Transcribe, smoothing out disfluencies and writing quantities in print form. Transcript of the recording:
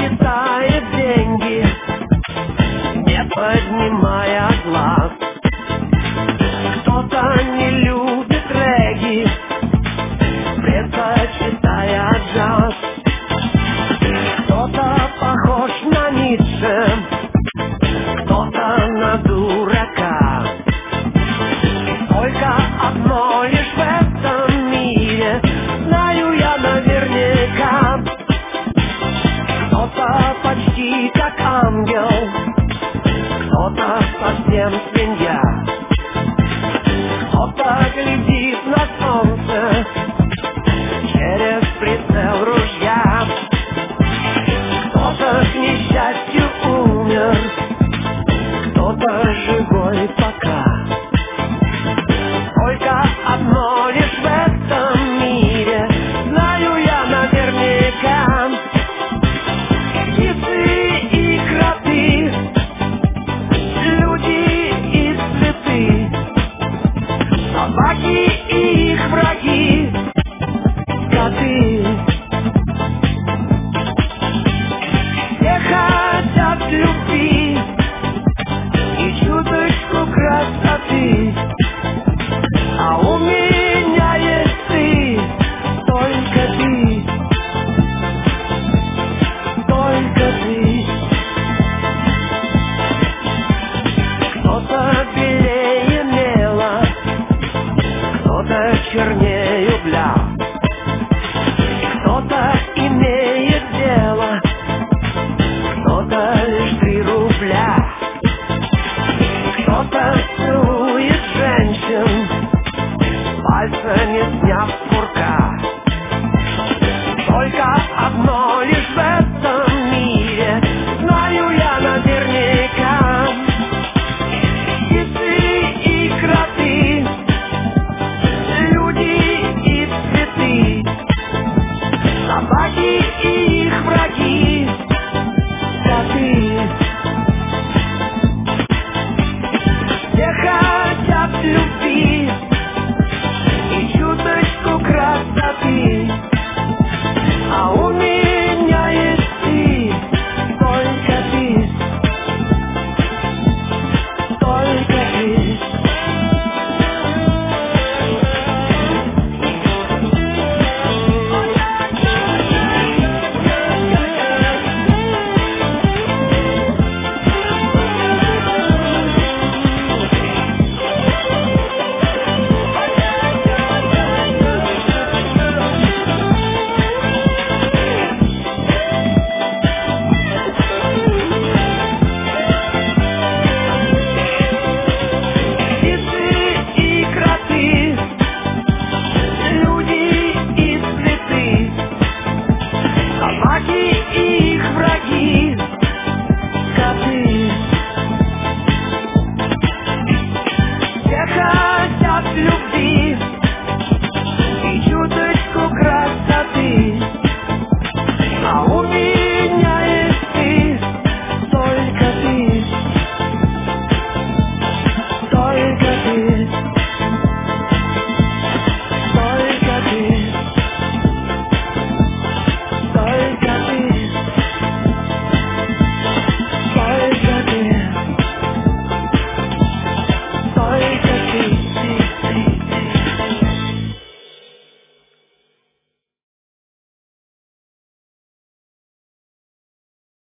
считает деньги, не поднимая глаз. Кто-то не любит регги, предпочитая джаз. Кто-то похож на Ницше, кто-то на дурака. Только одно лишь в этом мире знаю я наверняка: кто-то почти как ангел, кто-то совсем свинья. Кто-то глядит на солнце через прицел ружья. Кто-то к несчастью умер, кто-то живой пока. Только одно лишь в этом мире знаю я наверняка: птицы и кроты, люди и цветы, собаки и их враги, коты. Все хотят любви и чуточку красоты, а у меня есть ты, только ты, только ты. Кто-то белее мела, кто-то чернее угля. Кто-то имеет дело, кто-то лишь 3 рубля. Кто-то целует женщин, пальца не сняв с курка. Только одно лишь в этом мире знаю я наверняка: птицы и кроты, люди и цветы, собаки и их враги, коты. Все хотят любви и чуточку красоты, а у меня есть ты, только ты, только ты. Птицы и кроты, люди и цветы, собаки и их враги,